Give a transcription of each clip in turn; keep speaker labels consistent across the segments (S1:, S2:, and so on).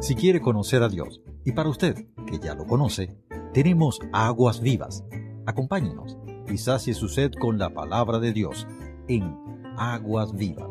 S1: Si quiere conocer a Dios, y para usted, que ya lo conoce, tenemos aguas vivas. Acompáñenos y sacie su sed con la palabra de Dios en Aguas Vivas.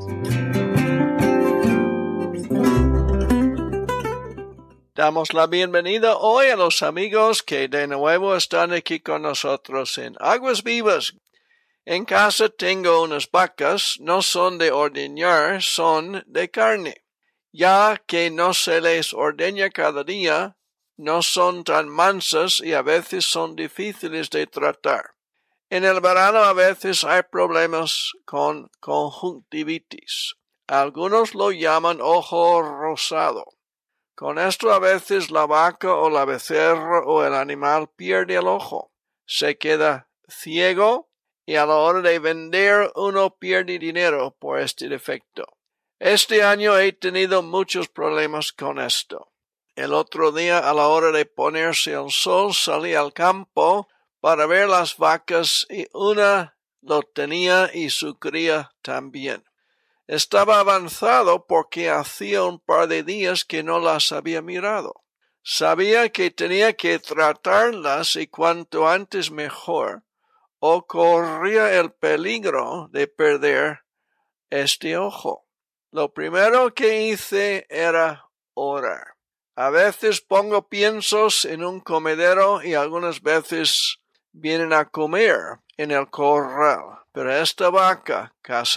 S2: Damos la bienvenida hoy a los amigos que de nuevo están aquí con nosotros en Aguas Vivas. En casa tengo unas vacas, no son de ordeñar, son de carne. Ya que no se les ordeña cada día, no son tan mansas y a veces son difíciles de tratar. En el verano a veces hay problemas con conjuntivitis. Algunos lo llaman ojo rosado. Con esto a veces la vaca o la becerra o el animal pierde el ojo. Se queda ciego y a la hora de vender uno pierde dinero por este defecto. Este año he tenido muchos problemas con esto. El otro día a la hora de ponerse el sol salí al campo para ver las vacas y una lo tenía y su cría también. Estaba avanzado porque hacía un par de días que no las había mirado. Sabía que tenía que tratarlas y cuanto antes mejor, o corría el peligro de perder este ojo. Lo primero que hice era orar. A veces pongo piensos en un comedero y algunas veces vienen a comer en el corral, pero esta vaca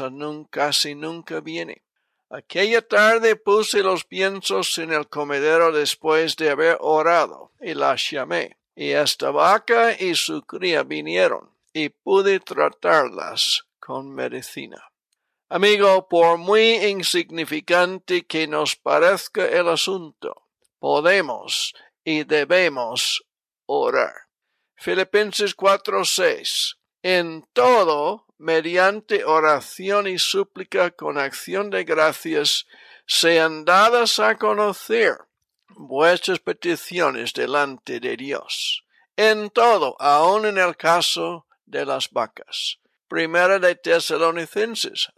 S2: casi nunca viene. Aquella tarde puse los piensos en el comedero después de haber orado y las llamé, y esta vaca y su cría vinieron y pude tratarlas con medicina. Amigo, por muy insignificante que nos parezca el asunto, podemos y debemos orar. Filipenses 4:6. En todo, mediante oración y súplica con acción de gracias, sean dadas a conocer vuestras peticiones delante de Dios. En todo, aun en el caso de las vacas. Primera de Tesalonicenses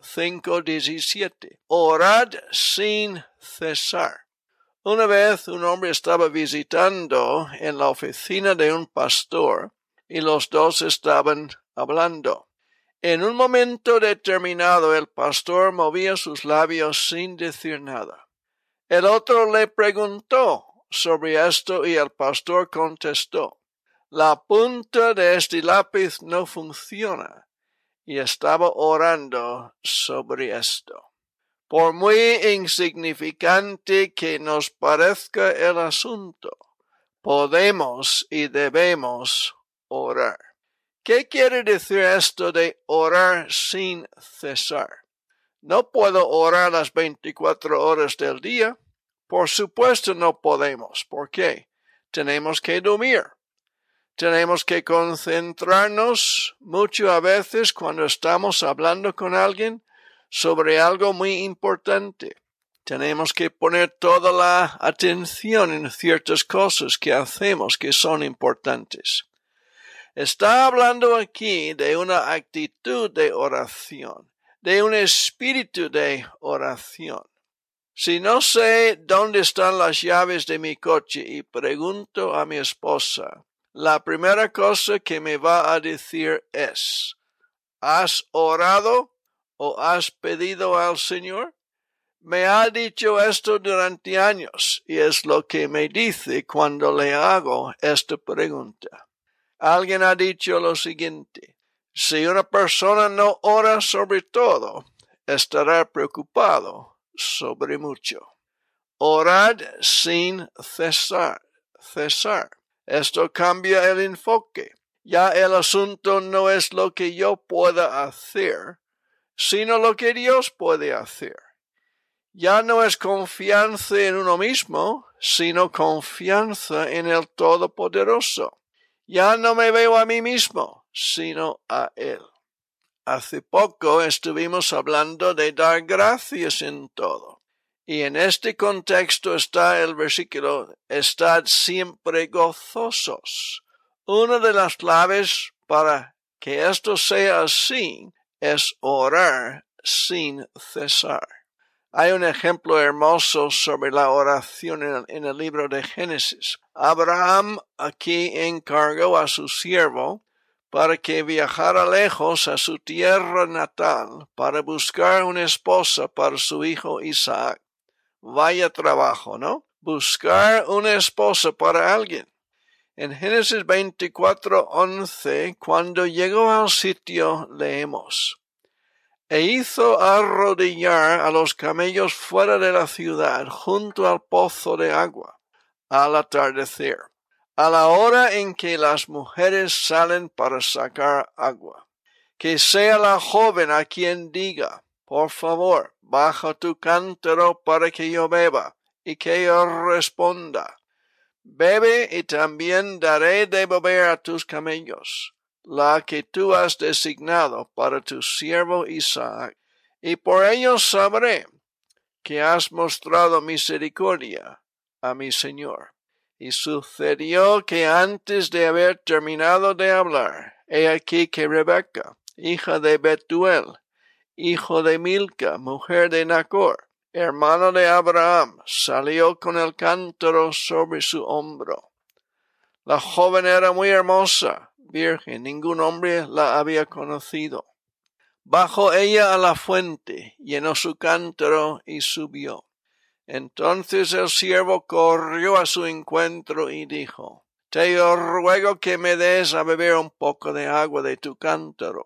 S2: 5:17. Orad sin cesar. Una vez un hombre estaba visitando en la oficina de un pastor y los dos estaban hablando. En un momento determinado el pastor movía sus labios sin decir nada. El otro le preguntó sobre esto y el pastor contestó: la punta de este lápiz no funciona. Y estaba orando sobre esto. Por muy insignificante que nos parezca el asunto, podemos y debemos orar. ¿Qué quiere decir esto de orar sin cesar? ¿No puedo orar las 24 horas del día? Por supuesto no podemos. ¿Por qué? Tenemos que dormir. Tenemos que concentrarnos mucho a veces cuando estamos hablando con alguien sobre algo muy importante. Tenemos que poner toda la atención en ciertas cosas que hacemos que son importantes. Está hablando aquí de una actitud de oración, de un espíritu de oración. Si no sé dónde están las llaves de mi coche y pregunto a mi esposa, la primera cosa que me va a decir es: ¿has orado o has pedido al Señor? Me ha dicho esto durante años y es lo que me dice cuando le hago esta pregunta. Alguien ha dicho lo siguiente: si una persona no ora sobre todo, estará preocupado sobre mucho. Orad sin cesar. Esto cambia el enfoque. Ya el asunto no es lo que yo pueda hacer, sino lo que Dios puede hacer. Ya no es confianza en uno mismo, sino confianza en el Todopoderoso. Ya no me veo a mí mismo, sino a Él. Hace poco estuvimos hablando de dar gracias en todo. Y en este contexto está el versículo: estad siempre gozosos. Una de las claves para que esto sea así es orar sin cesar. Hay un ejemplo hermoso sobre la oración en el libro de Génesis. Abraham aquí encargó a su siervo para que viajara lejos a su tierra natal para buscar una esposa para su hijo Isaac. Vaya trabajo, ¿no? Buscar una esposa para alguien. En Génesis 24:11, cuando llegó al sitio, leemos: E hizo arrodillar a los camellos fuera de la ciudad, junto al pozo de agua, al atardecer, a la hora en que las mujeres salen para sacar agua. Que sea la joven a quien diga: por favor, baja tu cántaro para que yo beba, y que yo responda: bebe, y también daré de beber a tus camellos, la que tú has designado para tu siervo Isaac, y por ello sabré que has mostrado misericordia a mi señor. Y sucedió que antes de haber terminado de hablar, he aquí que Rebeca, hija de Betuel, hijo de Milca, mujer de Nacor, hermano de Abraham, salió con el cántaro sobre su hombro. La joven era muy hermosa, virgen, ningún hombre la había conocido. Bajó ella a la fuente, llenó su cántaro y subió. Entonces el siervo corrió a su encuentro y dijo: te ruego que me des a beber un poco de agua de tu cántaro.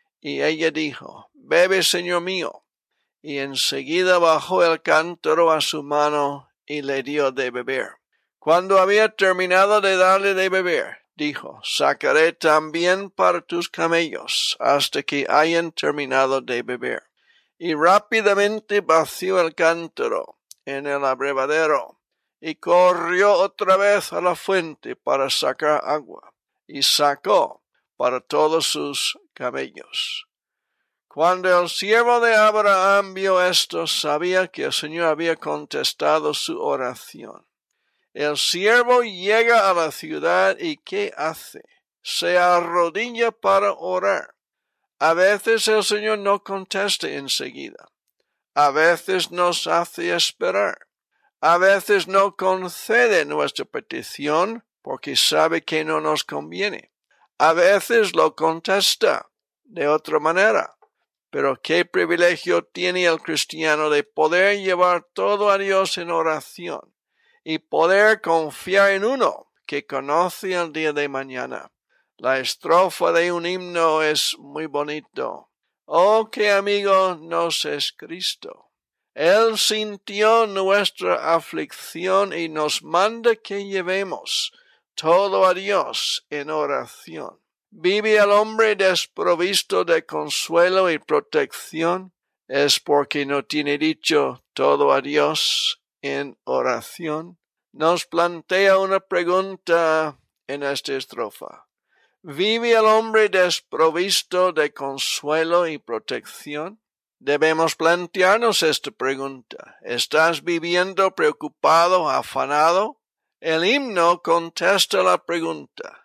S2: Y ella dijo: bebe, señor mío. Y enseguida bajó el cántaro a su mano y le dio de beber. Cuando había terminado de darle de beber, dijo: sacaré también para tus camellos, hasta que hayan terminado de beber. Y rápidamente vació el cántaro en el abrevadero, y corrió otra vez a la fuente para sacar agua, y sacó para todos sus camellos. Cuando el siervo de Abraham vio esto, sabía que el Señor había contestado su oración. El siervo llega a la ciudad y ¿qué hace? Se arrodilla para orar. A veces el Señor no contesta enseguida. A veces nos hace esperar. A veces no concede nuestra petición porque sabe que no nos conviene. A veces lo contesta de otra manera. Pero qué privilegio tiene el cristiano de poder llevar todo a Dios en oración y poder confiar en uno que conoce el día de mañana. La estrofa de un himno es muy bonito. Oh, qué amigo nos es Cristo. Él sintió nuestra aflicción y nos manda que llevemos todo a Dios en oración. ¿Vive el hombre desprovisto de consuelo y protección? Es porque no tiene dicho todo a Dios en oración. Nos plantea una pregunta en esta estrofa. ¿Vive el hombre desprovisto de consuelo y protección? Debemos plantearnos esta pregunta. ¿Estás viviendo preocupado, afanado? El himno contesta la pregunta.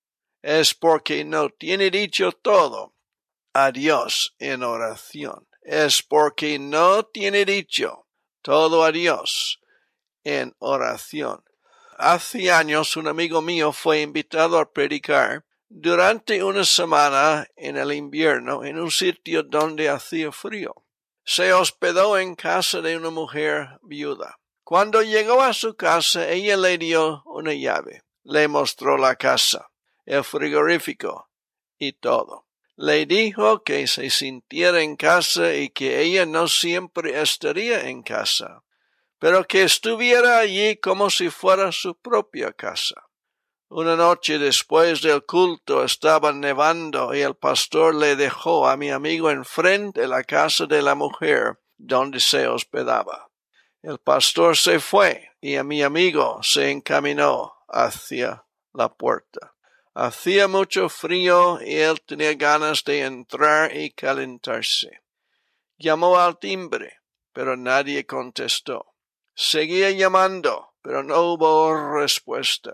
S2: Es porque no tiene dicho todo a Dios en oración. Es porque no tiene dicho todo a Dios en oración. Hace años un amigo mío fue invitado a predicar durante una semana en el invierno en un sitio donde hacía frío. Se hospedó en casa de una mujer viuda. Cuando llegó a su casa, ella le dio una llave. Le mostró la casa, el frigorífico y todo. Le dijo que se sintiera en casa y que ella no siempre estaría en casa, pero que estuviera allí como si fuera su propia casa. Una noche después del culto estaba nevando y el pastor le dejó a mi amigo enfrente de la casa de la mujer donde se hospedaba. El pastor se fue y a mi amigo se encaminó hacia la puerta. Hacía mucho frío y él tenía ganas de entrar y calentarse. Llamó al timbre, pero nadie contestó. Seguía llamando, pero no hubo respuesta.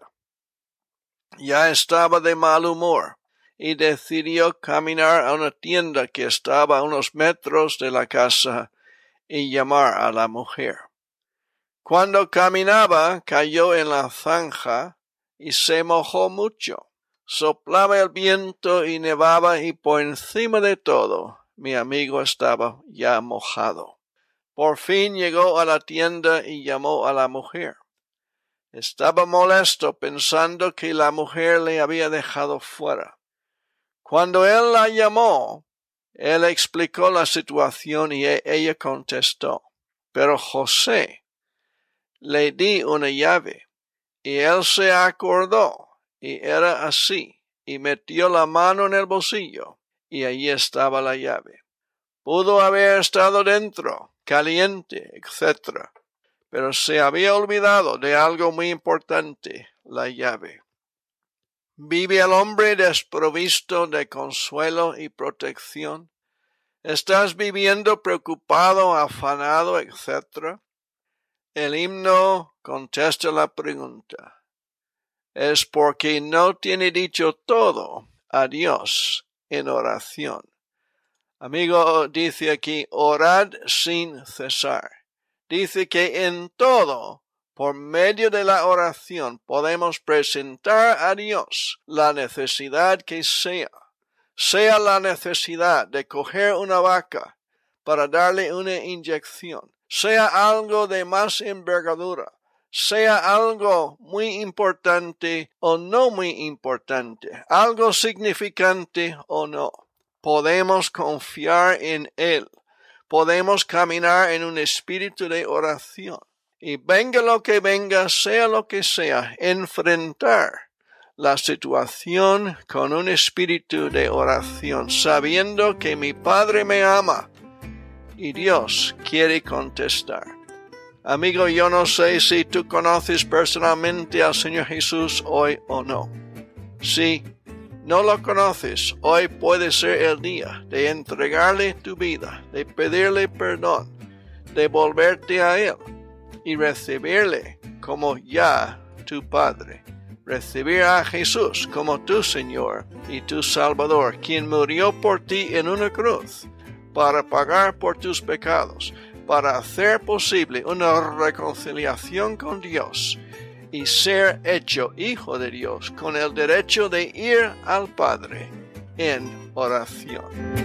S2: Ya estaba de mal humor y decidió caminar a una tienda que estaba a unos metros de la casa y llamar a la mujer. Cuando caminaba, cayó en la zanja y se mojó mucho. Soplaba el viento y nevaba, y por encima de todo, mi amigo estaba ya mojado. Por fin llegó a la tienda y llamó a la mujer. Estaba molesto pensando que la mujer le había dejado fuera. Cuando él la llamó, él explicó la situación y ella contestó: pero José, le di una llave. Y él se acordó, y era así, y metió la mano en el bolsillo, y allí estaba la llave. Pudo haber estado dentro, caliente, etc., pero se había olvidado de algo muy importante: la llave. ¿Vive el hombre desprovisto de consuelo y protección? ¿Estás viviendo preocupado, afanado, etc.? El himno contesta la pregunta. Es porque no tiene dicho todo a Dios en oración. Amigo, dice aquí, orad sin cesar. Dice que en todo, por medio de la oración, podemos presentar a Dios la necesidad que sea. Sea la necesidad de coger una vaca para darle una inyección, sea algo de más envergadura, sea algo muy importante o no muy importante, algo significante o no. Podemos confiar en Él. Podemos caminar en un espíritu de oración. Y venga lo que venga, sea lo que sea, enfrentar la situación con un espíritu de oración, sabiendo que mi Padre me ama y Dios quiere contestar. Amigo, yo no sé si tú conoces personalmente al Señor Jesús hoy o no. Si no lo conoces, hoy puede ser el día de entregarle tu vida, de pedirle perdón, de volverte a Él y recibirle como ya tu Padre. Recibir a Jesús como tu Señor y tu Salvador, quien murió por ti en una cruz para pagar por tus pecados, para hacer posible una reconciliación con Dios y ser hecho hijo de Dios con el derecho de ir al Padre en oración.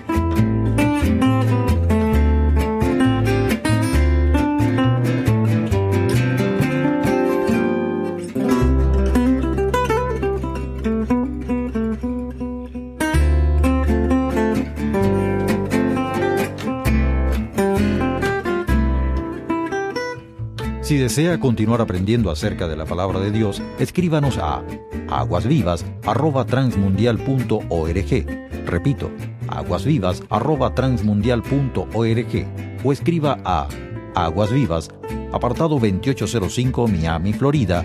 S1: Si desea continuar aprendiendo acerca de la palabra de Dios, escríbanos a aguasvivas@transmundial.org. Repito, aguasvivas@transmundial.org, o escriba a Aguas Vivas, apartado 2805, Miami, Florida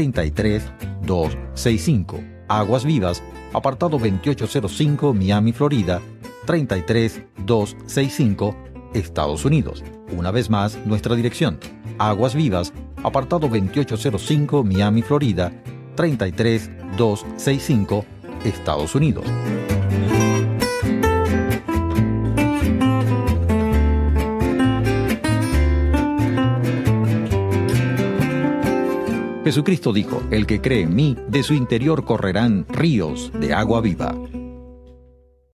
S1: 33265. Aguas Vivas, apartado 2805, Miami, Florida 33265, Estados Unidos. Una vez más, nuestra dirección: Aguas Vivas, apartado 2805, Miami, Florida 33265, Estados Unidos. Jesucristo dijo: el que cree en mí, de su interior correrán ríos de agua viva.